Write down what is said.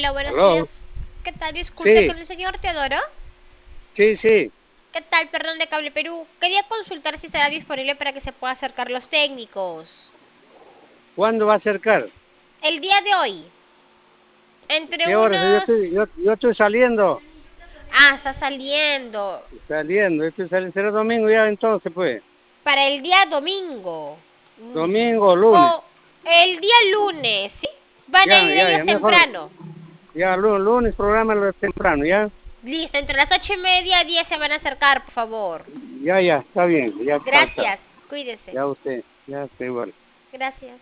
Hola, buenos ¿Aló? días. ¿Qué tal? Disculpe, Sí, con el señor Teodoro. sí, sí. ¿Qué tal? Perdón de Cable Perú. Quería consultar si estará disponible para que se pueda acercar los técnicos. ¿Cuándo va a acercar? El día de hoy, entre ¿Qué hora? unos... Yo estoy saliendo, Ah, está saliendo. será domingo ya entonces, pues. Para el día domingo. Domingo o lunes. O el día lunes, ¿sí? Van a ir ellos Mejor. temprano. Ya, lunes, programa temprano, ¿ya? Listo, entre las 8:30 y 10 se van a acercar, por favor. Ya, está bien, ya, chao, chao. Gracias. Cuídese. Ya usted igual. Gracias.